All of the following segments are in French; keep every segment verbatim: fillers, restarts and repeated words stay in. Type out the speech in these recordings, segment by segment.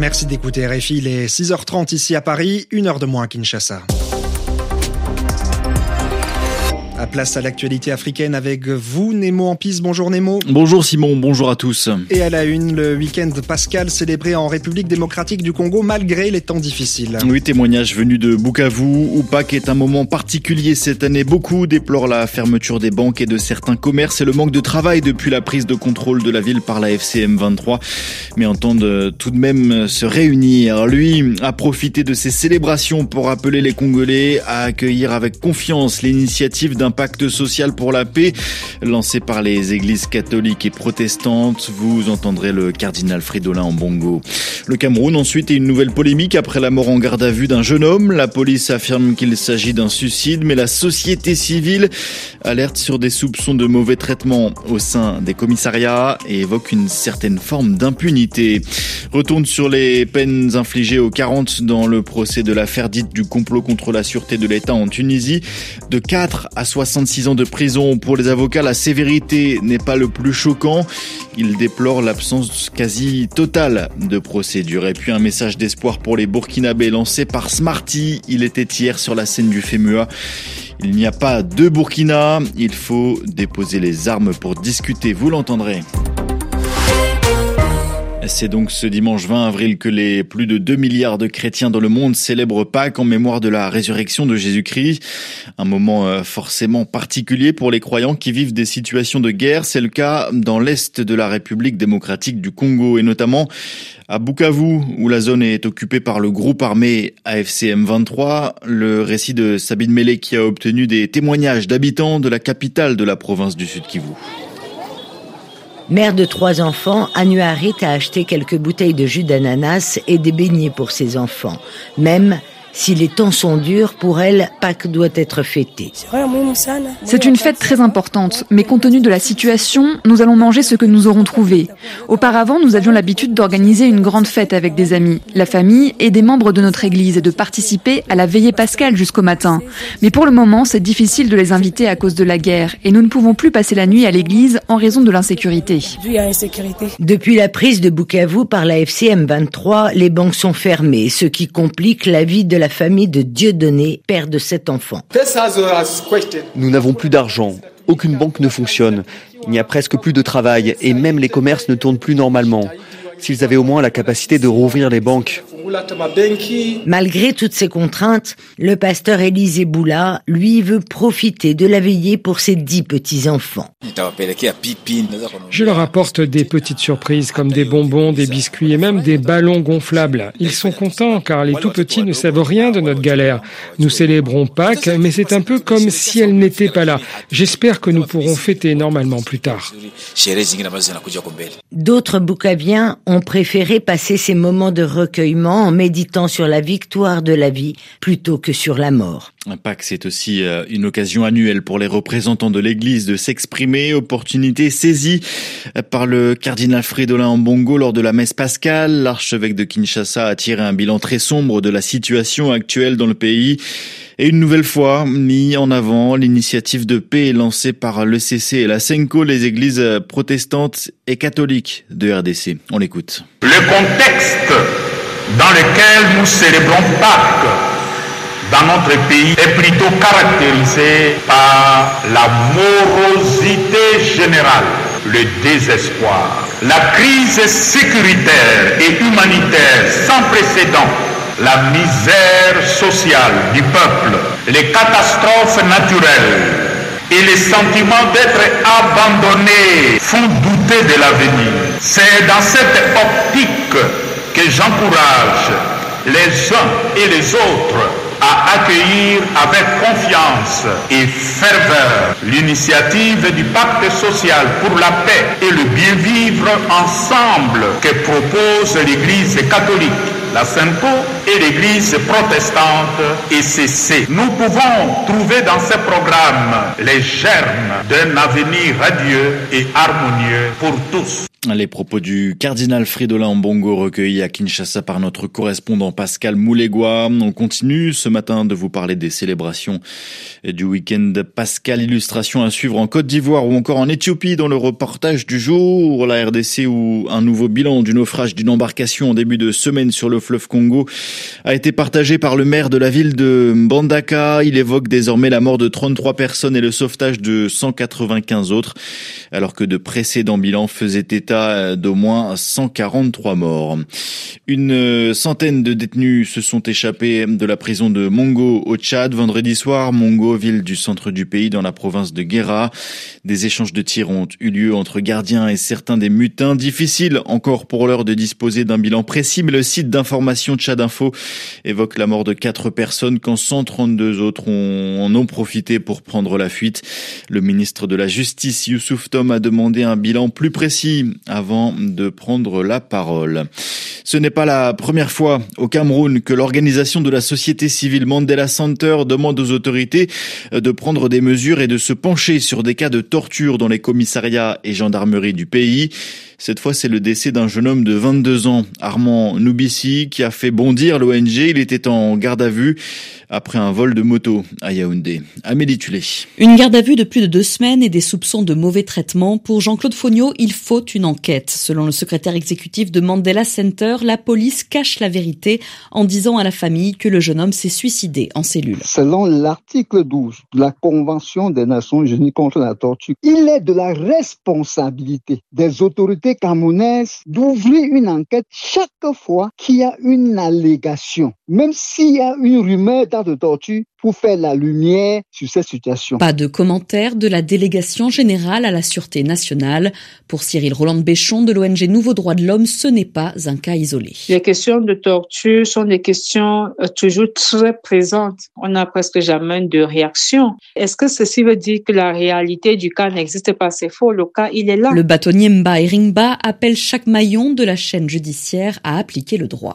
Merci d'écouter R F I, il est six heures trente ici à Paris, une heure de moins à Kinshasa. À place à l'actualité africaine avec vous, Nemo Ampis. Bonjour Nemo. Bonjour Simon, bonjour à tous. Et à la une, le week-end pascal célébré en République démocratique du Congo malgré les temps difficiles. Oui, témoignage venu de Bukavu, où Pâques est un moment particulier cette année. Beaucoup déplorent la fermeture des banques et de certains commerces et le manque de travail depuis la prise de contrôle de la ville par la F C M vingt-trois, mais entendent tout de même se réunir. Lui a profité de ces célébrations pour appeler les Congolais à accueillir avec confiance l'initiative d'un pacte social pour la paix lancé par les églises catholiques et protestantes. Vous entendrez le cardinal Fridolin Ambongo. Le Cameroun ensuite est une nouvelle polémique après la mort en garde à vue d'un jeune homme. La police affirme qu'il s'agit d'un suicide, mais la société civile alerte sur des soupçons de mauvais traitement au sein des commissariats et évoque une certaine forme d'impunité. Retourne sur les peines infligées aux quarante dans le procès de l'affaire dite du complot contre la sûreté de l'État en Tunisie. De quatre à soixante-six ans de prison pour les avocats, la sévérité n'est pas le plus choquant. Il déplore l'absence quasi totale de procédure. Et puis un message d'espoir pour les Burkinabés lancé par Smarty. Il était hier sur la scène du FEMUA. Il n'y a pas de Burkina. Il faut déposer les armes pour discuter. Vous l'entendrez. C'est donc ce dimanche vingt avril que les plus de deux milliards de chrétiens dans le monde célèbrent Pâques en mémoire de la résurrection de Jésus-Christ. Un moment forcément particulier pour les croyants qui vivent des situations de guerre. C'est le cas dans l'est de la République démocratique du Congo et notamment à Bukavu où la zone est occupée par le groupe armé A F C M vingt-trois. Le récit de Sabine Mélé qui a obtenu des témoignages d'habitants de la capitale de la province du Sud Kivu. Mère de trois enfants, Anuarit a acheté quelques bouteilles de jus d'ananas et des beignets pour ses enfants. Même si les temps sont durs, pour elle, Pâques doit être fêtée. C'est une fête très importante, mais compte tenu de la situation, nous allons manger ce que nous aurons trouvé. Auparavant, nous avions l'habitude d'organiser une grande fête avec des amis, la famille et des membres de notre église et de participer à la veillée pascale jusqu'au matin. Mais pour le moment, c'est difficile de les inviter à cause de la guerre et nous ne pouvons plus passer la nuit à l'église en raison de l'insécurité. Depuis la prise de Bukavu par la F C M vingt-trois, les banques sont fermées, ce qui complique la vie de la famille de Dieudonné, père de sept enfants. Nous n'avons plus d'argent. Aucune banque ne fonctionne. Il n'y a presque plus de travail et même les commerces ne tournent plus normalement. S'ils avaient au moins la capacité de rouvrir les banques. Malgré toutes ces contraintes, le pasteur Élisée Boula, lui, veut profiter de la veillée pour ses dix petits-enfants. Je leur apporte des petites surprises comme des bonbons, des biscuits et même des ballons gonflables. Ils sont contents car les tout-petits ne savent rien de notre galère. Nous célébrons Pâques, mais c'est un peu comme si elles n'étaient pas là. J'espère que nous pourrons fêter normalement plus tard. D'autres Bukaviens ont préféré passer ces moments de recueillement en méditant sur la victoire de la vie plutôt que sur la mort. Pâques, c'est aussi une occasion annuelle pour les représentants de l'Église de s'exprimer, opportunité saisie par le cardinal Fridolin Ambongo lors de la messe pascale. L'archevêque de Kinshasa a tiré un bilan très sombre de la situation actuelle dans le pays et une nouvelle fois mis en avant l'initiative de paix lancée par l'E C C et la Senko, les églises protestantes et catholiques de R D C. On l'écoute. Le contexte dans lequel nous célébrons Pâques dans notre pays est plutôt caractérisé par la morosité générale, le désespoir, la crise sécuritaire et humanitaire sans précédent, la misère sociale du peuple, les catastrophes naturelles et les sentiments d'être abandonnés font douter de l'avenir. C'est dans cette optique que j'encourage les uns et les autres à accueillir avec confiance et ferveur l'initiative du pacte social pour la paix et le bien vivre ensemble que propose l'Église catholique, la Senko et l'Église protestante E C C. Nous pouvons trouver dans ce programme les germes d'un avenir radieux et harmonieux pour tous. Les propos du cardinal Fridolin Ambongo recueillis à Kinshasa par notre correspondant Pascal Moulégois. On continue ce matin de vous parler des célébrations du week-end pascal. Illustration à suivre en Côte d'Ivoire ou encore en Éthiopie dans le reportage du jour. La R D C où un nouveau bilan du naufrage d'une embarcation en début de semaine sur le fleuve Congo a été partagé par le maire de la ville de Mbandaka. Il évoque désormais la mort de trente-trois personnes et le sauvetage de cent quatre-vingt-quinze autres, alors que de précédents bilans faisaient état d'au moins cent quarante-trois morts. Une centaine de détenus se sont échappés de la prison de Mongo au Tchad vendredi soir. Mongo, ville du centre du pays dans la province de Guéra. Des échanges de tirs ont eu lieu entre gardiens et certains des mutins. Difficile encore pour l'heure de disposer d'un bilan précis, mais le site d'information Tchad Info évoque la mort de quatre personnes quand cent trente-deux autres ont, en ont profité pour prendre la fuite. Le ministre de la Justice, Youssouf Tom, a demandé un bilan plus précis avant de prendre la parole. Ce n'est pas la première fois au Cameroun que l'organisation de la société civile Mandela Center demande aux autorités de prendre des mesures et de se pencher sur des cas de torture dans les commissariats et gendarmeries du pays. Cette fois, c'est le décès d'un jeune homme de vingt-deux ans, Armand Noubissi, qui a fait bondir l'O N G. Il était en garde à vue après un vol de moto à Yaoundé. Amélie Tulé. Une garde à vue de plus de deux semaines et des soupçons de mauvais traitement. Pour Jean-Claude Fognaud, il faut une enquête. Selon le secrétaire exécutif de Mandela Center, la police cache la vérité en disant à la famille que le jeune homme s'est suicidé en cellule. Selon l'article douze de la Convention des Nations Unies contre la torture, il est de la responsabilité des autorités camerounaises d'ouvrir une enquête chaque fois qu'il y a une allégation, même s'il y a une rumeur de torture, pour faire la lumière sur cette situation. Pas de commentaire de la délégation générale à la Sûreté nationale. Pour Cyril Rolland-Béchon de l'O N G Nouveau Droit de l'Homme, ce n'est pas un cas isolé. Les questions de torture sont des questions toujours très présentes. On n'a presque jamais de réaction. Est-ce que ceci veut dire que la réalité du cas n'existe pas? C'est faux, le cas, il est là. Le bâtonnier Mba Eringba appelle chaque maillon de la chaîne judiciaire à appliquer le droit.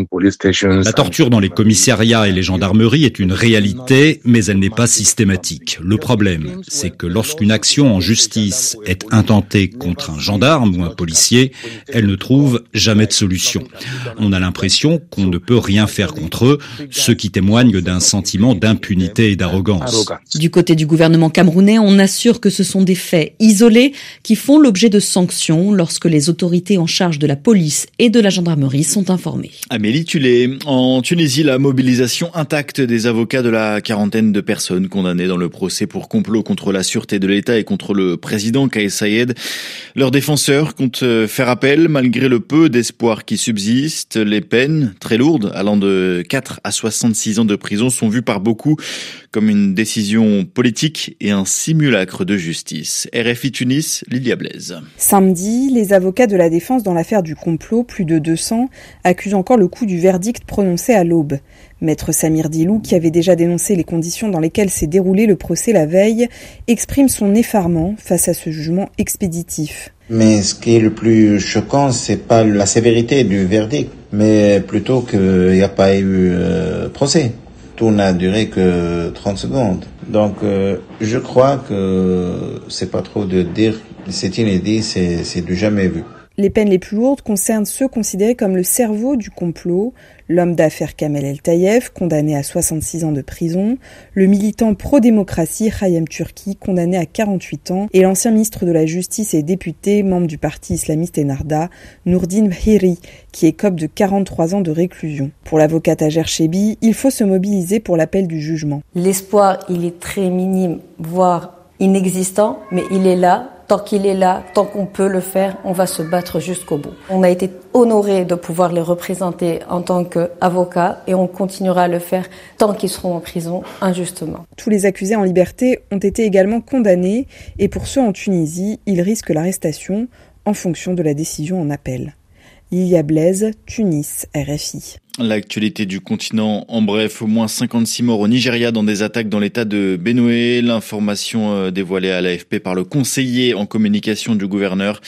La torture dans les commissariats et les gendarmeries est une réalité, mais elle n'est pas systématique. Le problème, c'est que lorsqu'une action en justice est intentée contre un gendarme ou un policier, elle ne trouve jamais de solution. On a l'impression qu'on ne peut rien faire contre eux, ce qui témoigne d'un sentiment d'impunité et d'arrogance. Du côté du gouvernement camerounais, on assure que ce sont des faits isolés qui font l'objet de sanctions lorsque les autorités en charge de la police et de la gendarmerie sont informées. Amélie Tulé. En Tunisie, la mobilisation intacte des avocats de la quarantaine de personnes condamnées dans le procès pour complot contre la sûreté de l'État et contre le président Kais Saied. Leurs défenseurs comptent faire appel malgré le peu d'espoir qui subsiste. Les peines, très lourdes, allant de quatre à soixante-six ans de prison, sont vues par beaucoup comme une décision politique et un simulacre de justice. R F I Tunis, Lilia Blaise. Samedi, les avocats de la défense dans l'affaire du complot, plus de deux cents, accusent encore le coup du verdict prononcé à l'aube. Maître Samir Dilou, qui avait déjà dénoncé les conditions dans lesquelles s'est déroulé le procès la veille, exprime son effarement face à ce jugement expéditif. Mais ce qui est le plus choquant, c'est pas la sévérité du verdict, mais plutôt qu'il n'y a pas eu euh, procès. Tout n'a duré que trente secondes. Donc, euh, je crois que c'est pas trop de dire, c'est inédit, c'est, c'est du jamais vu. Les peines les plus lourdes concernent ceux considérés comme le cerveau du complot, l'homme d'affaires Kamel El Tayeb, condamné à soixante-six ans de prison, le militant pro-démocratie Hayem Turki, condamné à quarante-huit ans, et l'ancien ministre de la Justice et député, membre du parti islamiste Ennahda, Nourdine Bahiri, qui écope de quarante-trois ans de réclusion. Pour l'avocat Tajer Chebi, il faut se mobiliser pour l'appel du jugement. L'espoir, il est très minime, voire inexistant, mais il est là. Tant qu'il est là, tant qu'on peut le faire, on va se battre jusqu'au bout. On a été honorés de pouvoir les représenter en tant qu'avocats et on continuera à le faire tant qu'ils seront en prison injustement. Tous les accusés en liberté ont été également condamnés et pour ceux en Tunisie, ils risquent l'arrestation en fonction de la décision en appel. Lilia Blaise, Tunis, R F I. L'actualité du continent en bref, au moins cinquante-six morts au Nigeria dans des attaques dans l'état de Benue. L'information dévoilée à l'A F P par le conseiller en communication du gouverneur.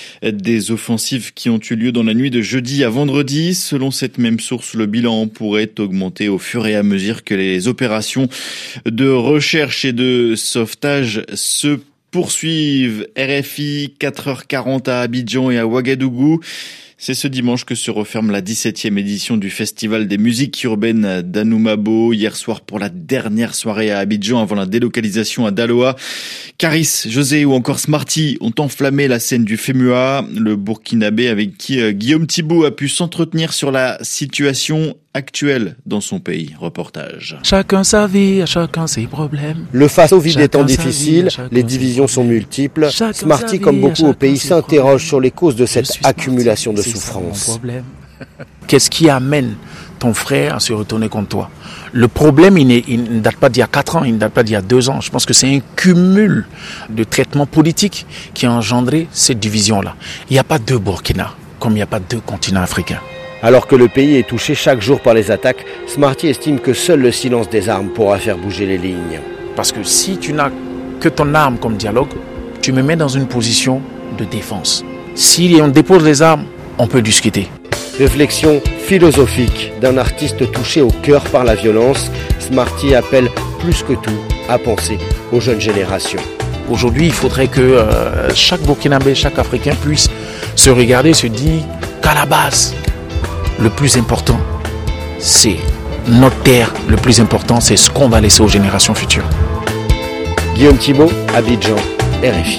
Des offensives qui ont eu lieu dans la nuit de jeudi à vendredi. Selon cette même source, le bilan pourrait augmenter au fur et à mesure que les opérations de recherche et de sauvetage se poursuivent. R F I, quatre heures quarante à Abidjan et à Ouagadougou. C'est ce dimanche que se referme la dix-septième édition du Festival des musiques urbaines d'Anoumabo. Hier soir pour la dernière soirée à Abidjan avant la délocalisation à Daloa. Caris, José ou encore Smarty ont enflammé la scène du Femua. Le Burkinabé avec qui euh, Guillaume Thibault a pu s'entretenir sur la situation actuelle dans son pays. Reportage. Chacun sa vie, chacun ses problèmes. Le face-au-vide étant difficile, les divisions sont multiples. Smarty, comme beaucoup au pays, s'interroge sur les causes de cette accumulation de souffrance. Qu'est-ce qui amène ton frère à se retourner contre toi? Le problème, il, il ne date pas d'il y a quatre ans, il ne date pas d'il y a deux ans. Je pense que c'est un cumul de traitements politiques qui a engendré cette division-là. Il n'y a pas deux Burkina, comme il n'y a pas deux continents africains. Alors que le pays est touché chaque jour par les attaques, Smarty estime que seul le silence des armes pourra faire bouger les lignes. Parce que si tu n'as que ton arme comme dialogue, tu me mets dans une position de défense. Si on dépose les armes, on peut discuter. Réflexion philosophique d'un artiste touché au cœur par la violence, Smarty appelle plus que tout à penser aux jeunes générations. Aujourd'hui, il faudrait que euh, chaque Burkinabé, chaque Africain puisse se regarder et se dire qu'à la base, le plus important, c'est notre terre. Le plus important, c'est ce qu'on va laisser aux générations futures. Guillaume Thibault, Abidjan, R F I.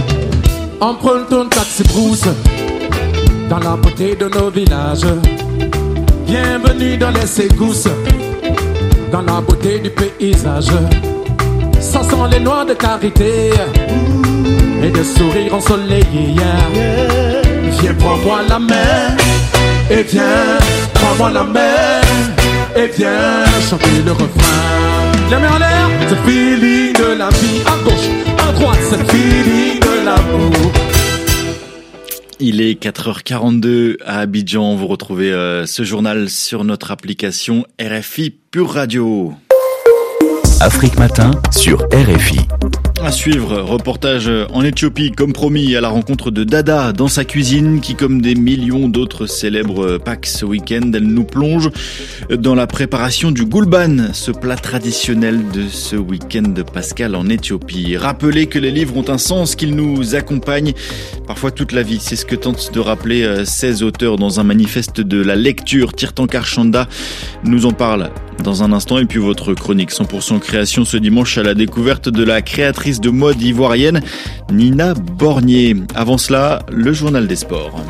Emprunte ton taxi brousse dans la beauté de nos villages. Bienvenue dans les ségousses, dans la beauté du paysage. Ça sent les noix de karité et des sourires ensoleillés. Viens, prends-moi la main. Et viens, prends-moi la main. Et viens, chanter le refrain. La main en l'air, c'est feeling de la vie. À gauche, à droite, c'est feeling de l'amour. Il est quatre heures quarante-deux à Abidjan. Vous retrouvez euh, ce journal sur notre application R F I Pure Radio. Afrique Matin sur R F I. À suivre, reportage en Éthiopie, comme promis, à la rencontre de Dada dans sa cuisine, qui, comme des millions d'autres, célèbre Pâques ce week-end. Elle nous plonge dans la préparation du Gulban, ce plat traditionnel de ce week-end de Pascal en Éthiopie. Rappelez que les livres ont un sens, qu'ils nous accompagnent parfois toute la vie. C'est ce que tentent de rappeler seize auteurs dans un manifeste de la lecture. Tirtankar Chanda nous en parle dans un instant. Et puis votre chronique cent pour cent création ce dimanche à la découverte de la créatrice de mode ivoirienne Nina Bornier. Avant cela, le journal des sports.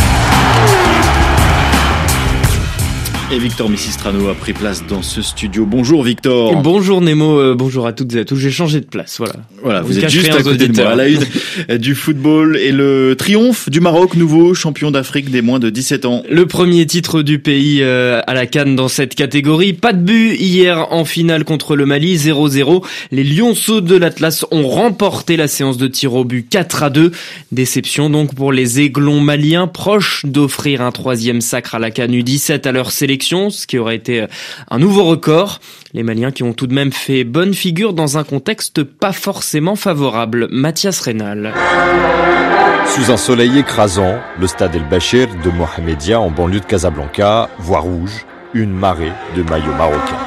Et Victor Missistrano a pris place dans ce studio. Bonjour Victor. Et bonjour Nemo, euh, bonjour à toutes et à tous. J'ai changé de place, voilà. Voilà, vous, vous êtes juste à côté de moi, à la une du football et le triomphe du Maroc, nouveau champion d'Afrique des moins de dix-sept ans. Le premier titre du pays euh, à la CAN dans cette catégorie. Pas de but hier en finale contre le Mali, zéro zéro. Les Lionceaux de l'Atlas ont remporté la séance de tir au but quatre à deux. Déception donc pour les Aiglons maliens, proches d'offrir un troisième sacre à la CAN U dix-sept à leur sélection, ce qui aurait été un nouveau record. Les Maliens qui ont tout de même fait bonne figure dans un contexte pas forcément favorable. Mathias Reynal. Sous un soleil écrasant, le stade El Bachir de Mohamedia en banlieue de Casablanca voit rouge, une marée de maillots marocains.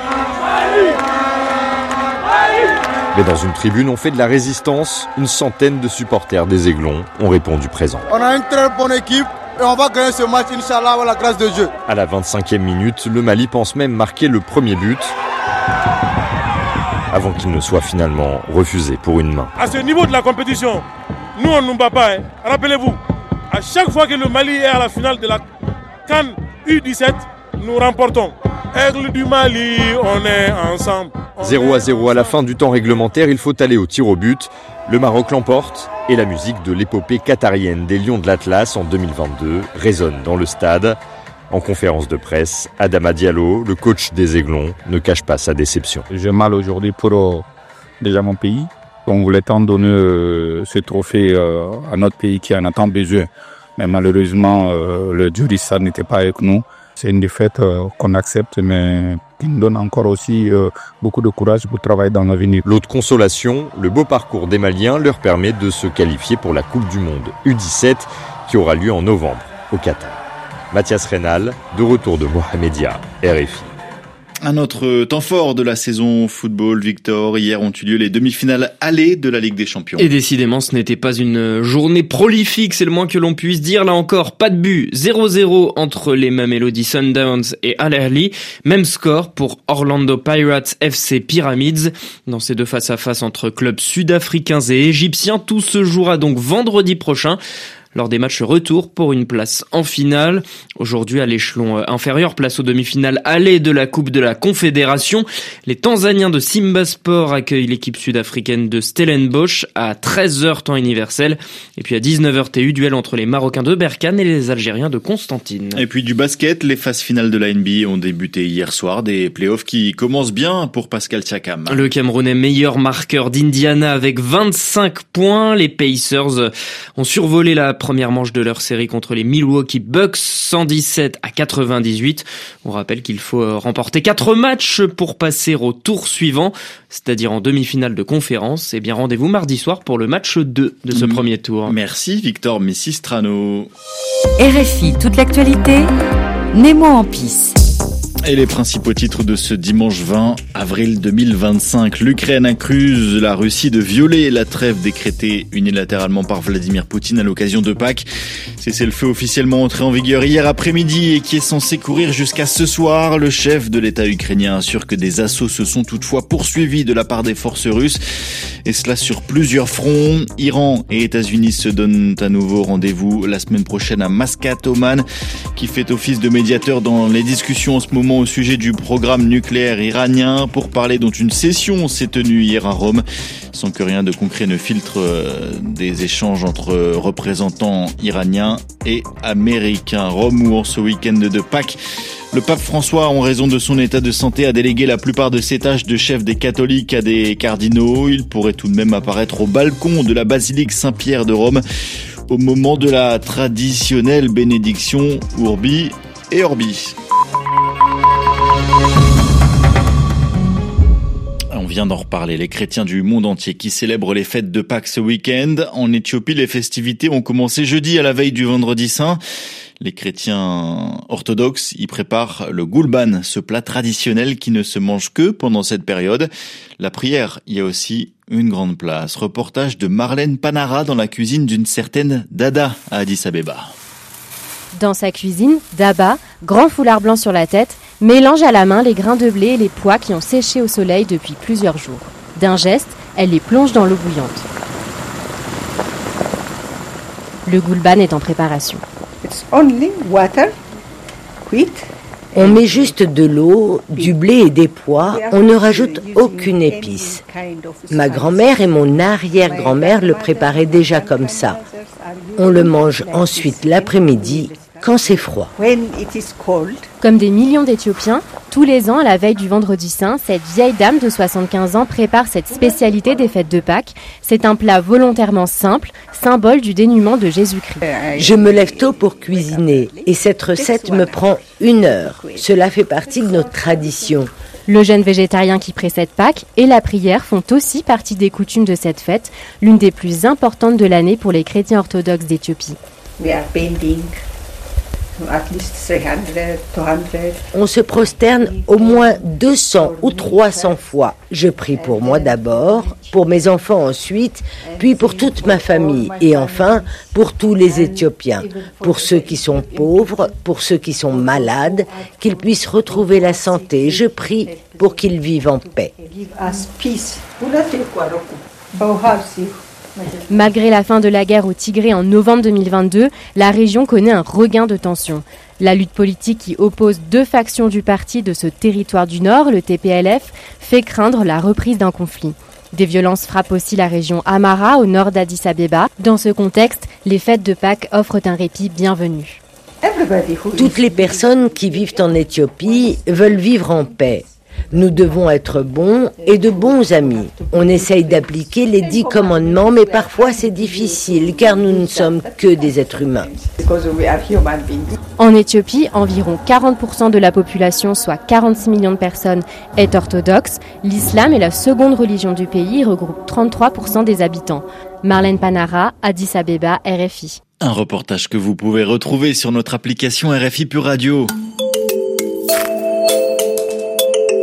Mais dans une tribune, on fait de la résistance. Une centaine de supporters des Aiglons ont répondu présent. On a une très bonne équipe. Et on va gagner ce match, Inch'Allah, à la grâce de Dieu. À la vingt-cinquième minute, le Mali pense même marquer le premier but avant qu'il ne soit finalement refusé pour une main. À ce niveau de la compétition, nous on ne nous bat pas. Hein. Rappelez-vous, à chaque fois que le Mali est à la finale de la CAN U dix-sept, nous remportons. Aigle du Mali, on est ensemble. zéro à zéro à la fin du temps réglementaire, il faut aller au tir au but. Le Maroc l'emporte et la musique de l'épopée qatarienne des Lions de l'Atlas en deux mille vingt-deux résonne dans le stade. En conférence de presse, Adama Diallo, le coach des Aiglons, ne cache pas sa déception. J'ai mal aujourd'hui pour euh, déjà mon pays. On voulait tant donner euh, ce trophée euh, à notre pays qui en a tant besoin. Mais malheureusement, euh, le Djurissa n'était pas avec nous. C'est une défaite euh, qu'on accepte, mais qui nous donne encore aussi euh, beaucoup de courage pour travailler dans l'avenir. L'autre consolation, le beau parcours des Maliens leur permet de se qualifier pour la Coupe du Monde U dix-sept qui aura lieu en novembre au Qatar. Mathias Reynal, de retour de Mohamedia, R F I. Un autre temps fort de la saison football, Victor. Hier ont eu lieu les demi-finales allées de la Ligue des Champions. Et décidément, ce n'était pas une journée prolifique, c'est le moins que l'on puisse dire. Là encore, pas de but. zéro zéro entre les Mamelody Sundowns et Al Ahly. Même score pour Orlando Pirates F C Pyramids. Dans ces deux face-à-face entre clubs sud-africains et égyptiens, tout se jouera donc vendredi prochain, lors des matchs retour pour une place en finale. Aujourd'hui, à l'échelon inférieur, place aux demi-finales allées de la Coupe de la Confédération. Les Tanzaniens de Simba Sport accueillent l'équipe sud-africaine de Stellenbosch à treize heures temps universel. Et puis à dix-neuf heures T U, duel entre les Marocains de Berkane et les Algériens de Constantine. Et puis du basket, les phases finales de la N B A ont débuté hier soir. Des playoffs qui commencent bien pour Pascal Siakam. Le Camerounais meilleur marqueur d'Indiana avec vingt-cinq points. Les Pacers ont survolé la première manche de leur série contre les Milwaukee Bucks, cent dix-sept à quatre-vingt-dix-huit. On rappelle qu'il faut remporter quatre matchs pour passer au tour suivant, c'est-à-dire en demi-finale de conférence. Et bien rendez-vous mardi soir pour le match deux de ce mmh. premier tour. Merci Victor Messistrano. R F I, toute l'actualité, Nemo en pisse. Et les principaux titres de ce dimanche vingt avril deux mille vingt-cinq. L'Ukraine accuse la Russie de violer la trêve décrétée unilatéralement par Vladimir Poutine à l'occasion de Pâques. Cessez-le-feu officiellement entré en vigueur hier après-midi et qui est censé courir jusqu'à ce soir. Le chef de l'État ukrainien assure que des assauts se sont toutefois poursuivis de la part des forces russes. Et cela sur plusieurs fronts. Iran et États-Unis se donnent à nouveau rendez-vous la semaine prochaine à Mascat, Oman, qui fait office de médiateur dans les discussions en ce moment au sujet du programme nucléaire iranien, pour parler dont une session s'est tenue hier à Rome, sans que rien de concret ne filtre des échanges entre représentants iraniens et américains. Rome où en ce week-end de Pâques, le pape François, en raison de son état de santé, a délégué la plupart de ses tâches de chef des catholiques à des cardinaux. Il pourrait tout de même apparaître au balcon de la basilique Saint-Pierre de Rome au moment de la traditionnelle bénédiction Urbi et Orbi. On vient d'en reparler. Les chrétiens du monde entier qui célèbrent les fêtes de Pâques ce week-end. En Éthiopie, les festivités ont commencé jeudi à la veille du vendredi saint. Les chrétiens orthodoxes y préparent le goulban, ce plat traditionnel qui ne se mange que pendant cette période. La prière y a aussi une grande place. Reportage de Marlène Panara dans la cuisine d'une certaine Dada à Addis Abeba. Dans sa cuisine, Daba, grand foulard blanc sur la tête, mélange à la main les grains de blé et les pois qui ont séché au soleil depuis plusieurs jours. D'un geste, elle les plonge dans l'eau bouillante. Le goulban est en préparation. It's only water, wheat. On met juste de l'eau, du blé et des pois, on ne rajoute aucune épice. Ma grand-mère et mon arrière-grand-mère le préparaient déjà comme ça. On le mange ensuite l'après-midi, quand c'est froid. Comme des millions d'Éthiopiens, tous les ans, à la veille du Vendredi Saint, cette vieille dame de soixante-quinze ans prépare cette spécialité des fêtes de Pâques. C'est un plat volontairement simple, symbole du dénuement de Jésus-Christ. Je me lève tôt pour cuisiner et cette recette me prend une heure. Cela fait partie de notre tradition. Le jeûne végétarien qui précède Pâques et la prière font aussi partie des coutumes de cette fête, l'une des plus importantes de l'année pour les chrétiens orthodoxes d'Éthiopie. On se prosterne au moins deux cents ou trois cents fois. Je prie pour moi d'abord, pour mes enfants ensuite, puis pour toute ma famille et enfin pour tous les Éthiopiens, pour ceux qui sont pauvres, pour ceux qui sont malades, qu'ils puissent retrouver la santé. Je prie pour qu'ils vivent en paix. Malgré la fin de la guerre au Tigré en novembre deux mille vingt-deux, la région connaît un regain de tensions. La lutte politique qui oppose deux factions du parti de ce territoire du Nord, le T P L F, fait craindre la reprise d'un conflit. Des violences frappent aussi la région Amhara, au nord d'Addis Abeba. Dans ce contexte, les fêtes de Pâques offrent un répit bienvenu. Toutes les personnes qui vivent en Éthiopie veulent vivre en paix. Nous devons être bons et de bons amis. On essaye d'appliquer les dix commandements, mais parfois c'est difficile car nous ne sommes que des êtres humains. En Éthiopie, environ quarante pour cent de la population, soit quarante-six millions de personnes, est orthodoxe. L'islam est la seconde religion du pays et regroupe trente-trois pour cent des habitants. Marlène Panara, Addis Abeba, R F I. Un reportage que vous pouvez retrouver sur notre application R F I Pure Radio.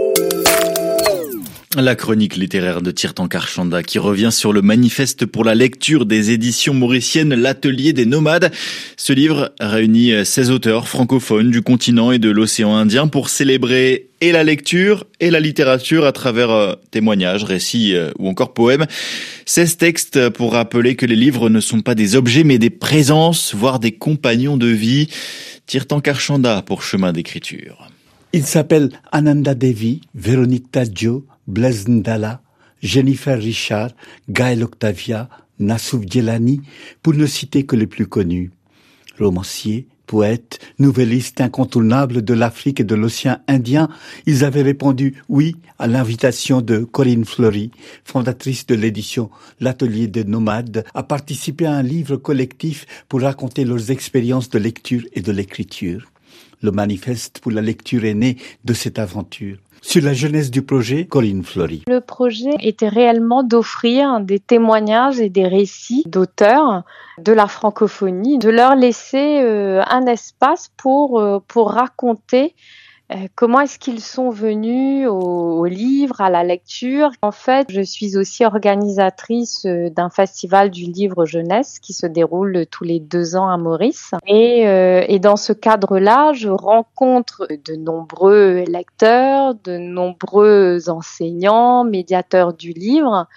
La chronique littéraire de Tirthankar Chanda qui revient sur le manifeste pour la lecture des éditions mauriciennes L'Atelier des Nomades. Ce livre réunit seize auteurs francophones du continent et de l'océan Indien pour célébrer et la lecture et la littérature à travers témoignages, récits ou encore poèmes. seize textes pour rappeler que les livres ne sont pas des objets mais des présences, voire des compagnons de vie. Tirthankar Chanda pour Chemin d'écriture. Ils s'appellent Ananda Devi, Véronique Tadjo, Blaise Ndala, Jennifer Richard, Gaël Octavia, Nassouf Djelani, pour ne citer que les plus connus. Romanciers, poètes, nouvellistes incontournables de l'Afrique et de l'océan Indien, ils avaient répondu oui à l'invitation de Corinne Fleury, fondatrice de l'édition L'Atelier des Nomades, à participer à un livre collectif pour raconter leurs expériences de lecture et de l'écriture. Le manifeste pour la lecture est né de cette aventure. Sur la jeunesse du projet, Corinne Fleury. Le projet était réellement d'offrir des témoignages et des récits d'auteurs de la francophonie, de leur laisser euh, un espace pour, euh, pour raconter euh, comment est-ce qu'ils sont venus au, au livre, à la lecture. En fait, je suis aussi organisatrice d'un festival du livre jeunesse qui se déroule tous les deux ans à Maurice. Et, euh, et dans ce cadre-là, je rencontre de nombreux lecteurs, de nombreux enseignants, médiateurs du livre.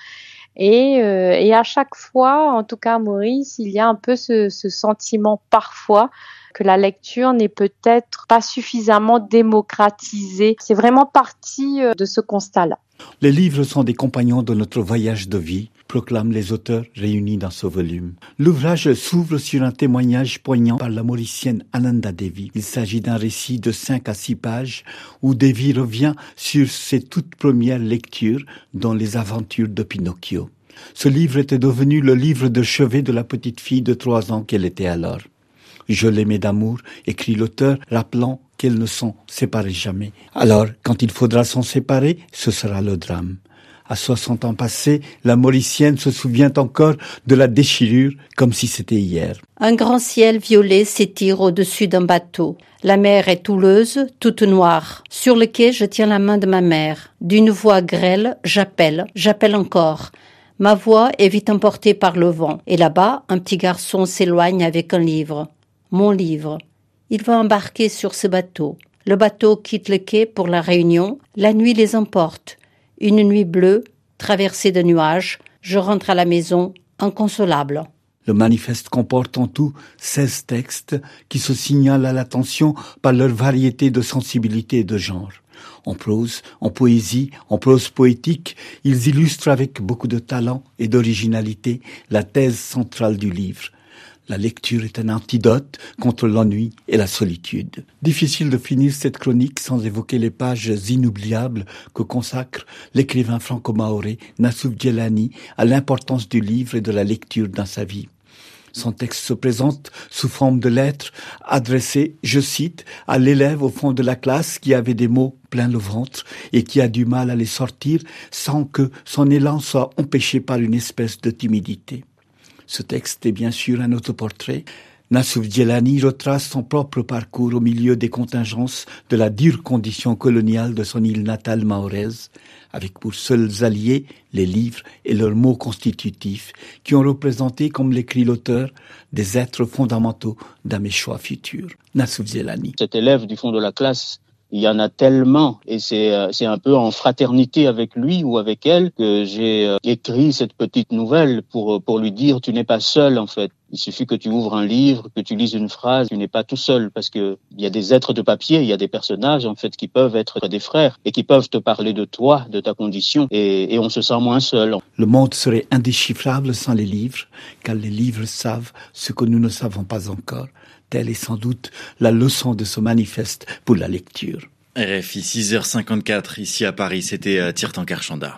Et, euh, et à chaque fois, en tout cas à Maurice, il y a un peu ce, ce sentiment parfois que la lecture n'est peut-être pas suffisamment démocratisée. C'est vraiment parti de ce constat-là. Les livres sont des compagnons de notre voyage de vie, proclament les auteurs réunis dans ce volume. L'ouvrage s'ouvre sur un témoignage poignant par la mauricienne Ananda Devi. Il s'agit d'un récit de cinq à six pages où Devi revient sur ses toutes premières lectures, dont les aventures de Pinocchio. Ce livre était devenu le livre de chevet de la petite fille de trois ans qu'elle était alors. Je l'aimais d'amour, écrit l'auteur, rappelant qu'elles ne sont séparées jamais. Alors, quand il faudra s'en séparer, ce sera le drame. À soixante ans passés, la Mauricienne se souvient encore de la déchirure comme si c'était hier. Un grand ciel violet s'étire au-dessus d'un bateau. La mer est houleuse, toute noire. Sur le quai, je tiens la main de ma mère. D'une voix grêle, j'appelle, j'appelle encore. Ma voix est vite emportée par le vent. Et là-bas, un petit garçon s'éloigne avec un livre. Mon livre. Il va embarquer sur ce bateau. Le bateau quitte le quai pour la Réunion. La nuit les emporte. Une nuit bleue, traversée de nuages. Je rentre à la maison, inconsolable. Le manifeste comporte en tout seize textes qui se signalent à l'attention par leur variété de sensibilité et de genre. En prose, en poésie, en prose poétique, ils illustrent avec beaucoup de talent et d'originalité la thèse centrale du livre. La lecture est un antidote contre l'ennui et la solitude. Difficile de finir cette chronique sans évoquer les pages inoubliables que consacre l'écrivain franco-maoré Nassouf Djelani à l'importance du livre et de la lecture dans sa vie. Son texte se présente sous forme de lettres adressées, je cite, à l'élève au fond de la classe qui avait des mots plein le ventre et qui a du mal à les sortir sans que son élan soit empêché par une espèce de timidité. Ce texte est bien sûr un autoportrait. Nassouf Djelani retrace son propre parcours au milieu des contingences de la dure condition coloniale de son île natale mahoraise, avec pour seuls alliés les livres et leurs mots constitutifs qui ont représenté, comme l'écrit l'auteur, des êtres fondamentaux d'un mes choix futurs. Nassouf Djelani. Cet élève du fond de la classe, il y en a tellement, et c'est c'est un peu en fraternité avec lui ou avec elle que j'ai écrit cette petite nouvelle pour pour lui dire tu n'es pas seul en fait. Il suffit que tu ouvres un livre, que tu lises une phrase, tu n'es pas tout seul parce que il y a des êtres de papier, il y a des personnages en fait qui peuvent être des frères et qui peuvent te parler de toi, de ta condition et, et on se sent moins seul. Le monde serait indéchiffrable sans les livres, car les livres savent ce que nous ne savons pas encore. Telle est sans doute la leçon de ce manifeste pour la lecture. R F I, six heures cinquante-quatre, ici à Paris, c'était Tirthankar Chanda.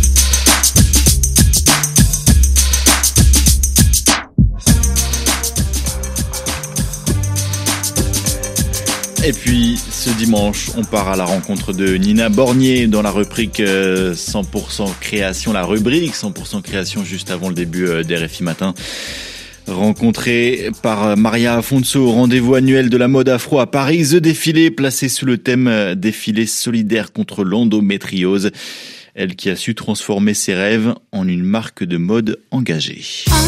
Et puis, ce dimanche, on part à la rencontre de Nina Bornier dans la rubrique cent pour cent création, la rubrique cent pour cent création juste avant le début d'R F I Matin. Rencontré par Maria Afonso au rendez-vous annuel de la mode afro à Paris, The Défilé, placé sous le thème défilé solidaire contre l'endométriose. Elle qui a su transformer ses rêves en une marque de mode engagée.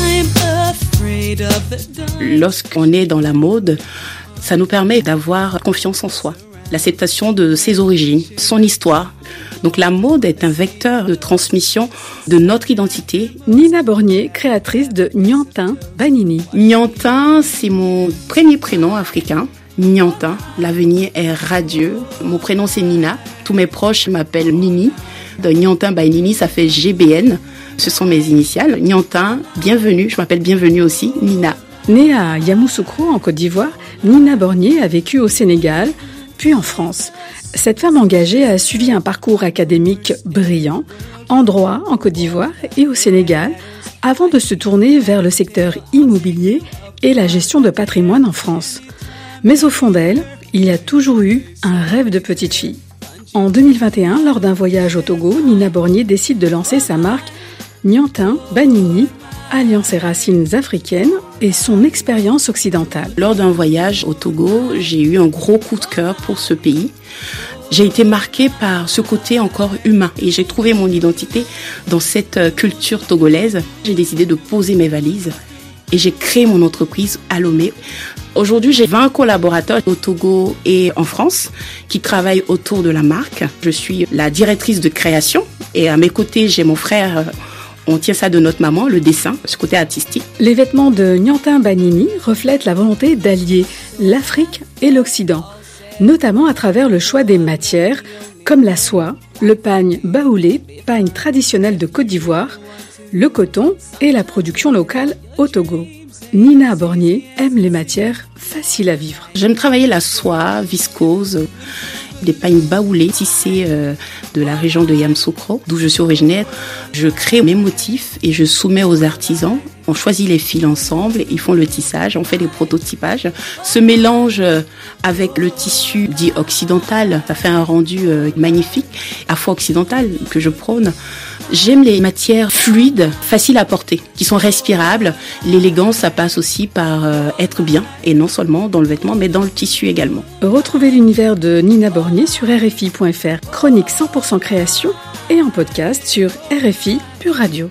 Lorsqu'on est dans la mode, ça nous permet d'avoir confiance en soi, l'acceptation de ses origines, son histoire. Donc la mode est un vecteur de transmission de notre identité. Nina Bornier, créatrice de Nyantin Banini. Nyantin, c'est mon premier prénom africain. Nyantin, l'avenir est radieux. Mon prénom c'est Nina. Tous mes proches m'appellent Nini. De Nyantin Banini, ça fait G B N. Ce sont mes initiales. Nyantin, bienvenue. Je m'appelle bienvenue aussi, Nina. Née à Yamoussoukro, en Côte d'Ivoire, Nina Bornier a vécu au Sénégal, puis en France. Cette femme engagée a suivi un parcours académique brillant, en droit en Côte d'Ivoire et au Sénégal, avant de se tourner vers le secteur immobilier et la gestion de patrimoine en France. Mais au fond d'elle, il y a toujours eu un rêve de petite fille. En deux mille vingt et un, lors d'un voyage au Togo, Nina Bornier décide de lancer sa marque Nyantin Banini, alliant ses racines africaines et son expérience occidentale. Lors d'un voyage au Togo, j'ai eu un gros coup de cœur pour ce pays. J'ai été marquée par ce côté encore humain et j'ai trouvé mon identité dans cette culture togolaise. J'ai décidé de poser mes valises et j'ai créé mon entreprise à Lomé. Aujourd'hui, j'ai vingt collaborateurs au Togo et en France qui travaillent autour de la marque. Je suis la directrice de création et à mes côtés, j'ai mon frère. On tient ça de notre maman, le dessin, ce côté artistique. Les vêtements de Nyantin Banini reflètent la volonté d'allier l'Afrique et l'Occident, notamment à travers le choix des matières, comme la soie, le pagne baoulé, pagne traditionnel de Côte d'Ivoire, le coton et la production locale au Togo. Nina Bornier aime les matières faciles à vivre. J'aime travailler la soie, viscose, des pagnes baoulées tissées euh, de la région de Yamoussoukro, d'où je suis originaire. Je crée mes motifs et je soumets aux artisans. On choisit les fils ensemble, ils font le tissage, on fait des prototypages. Ce mélange avec le tissu dit occidental, ça fait un rendu euh, magnifique, afro-occidental que je prône. J'aime les matières fluides, faciles à porter, qui sont respirables. L'élégance, ça passe aussi par euh, être bien, et non seulement dans le vêtement, mais dans le tissu également. Retrouvez l'univers de Nina Bornier sur R F I point F R, chronique cent pour cent création, et en podcast sur R F I Pure Radio.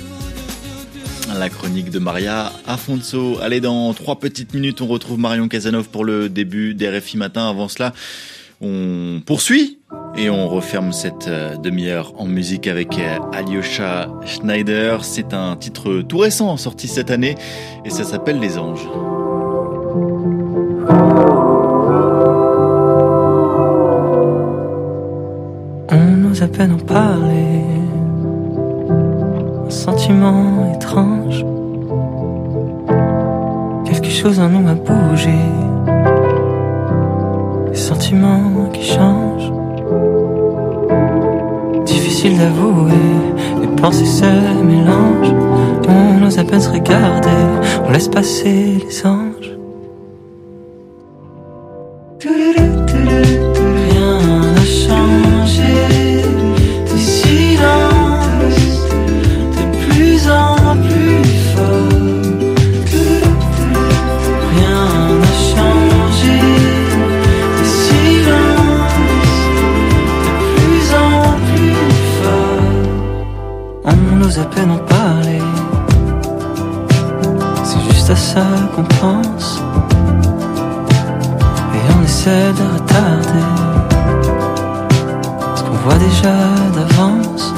La chronique de Maria Afonso. Allez, dans trois petites minutes, on retrouve Marion Cazeneuve pour le début d'R F I Matin. Avant cela, on poursuit et on referme cette demi-heure en musique avec Alyosha Schneider. C'est un titre tout récent, sorti cette année, et ça s'appelle Les Anges. On ose à peine en parler, un sentiment étrange, quelque chose en nous a bougé, des sentiments qui changent, difficile d'avouer, les pensées se mélangent, on ose à peine se regarder, on laisse passer les anges. À peine en parler, c'est juste à ça qu'on pense, et on essaie de retarder ce qu'on voit déjà d'avance.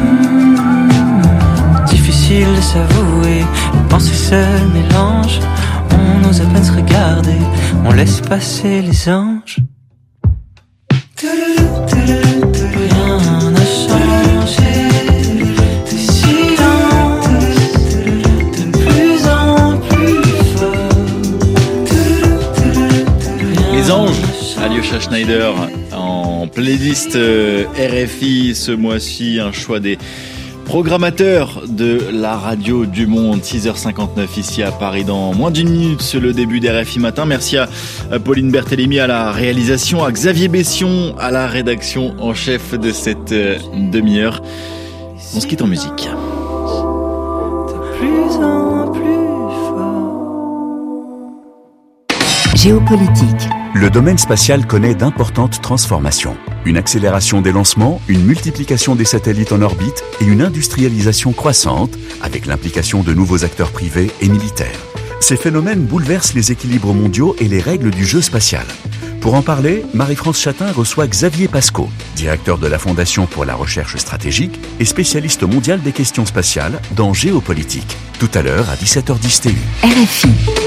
Mmh, difficile de s'avouer, les pensées se mélangent, on ose à peine se regarder, on laisse passer les anges. Rien n'a changé. Les Anges, Alyosha Schneider en playlist R F I ce mois-ci, un choix des programmateurs de la radio du monde. Six heures cinquante-neuf ici à Paris. Dans moins d'une minute, c'est le début d'R F I Matin. Merci à Pauline Berthélémy à la réalisation, à Xavier Bession à la rédaction en chef de cette demi-heure. On se quitte en musique. Géopolitique. Le domaine spatial connaît d'importantes transformations. Une accélération des lancements, une multiplication des satellites en orbite et une industrialisation croissante avec l'implication de nouveaux acteurs privés et militaires. Ces phénomènes bouleversent les équilibres mondiaux et les règles du jeu spatial. Pour en parler, Marie-France Chatin reçoit Xavier Pasco, directeur de la Fondation pour la recherche stratégique et spécialiste mondial des questions spatiales dans Géopolitique. Tout à l'heure à dix-sept heures dix T U. R F I.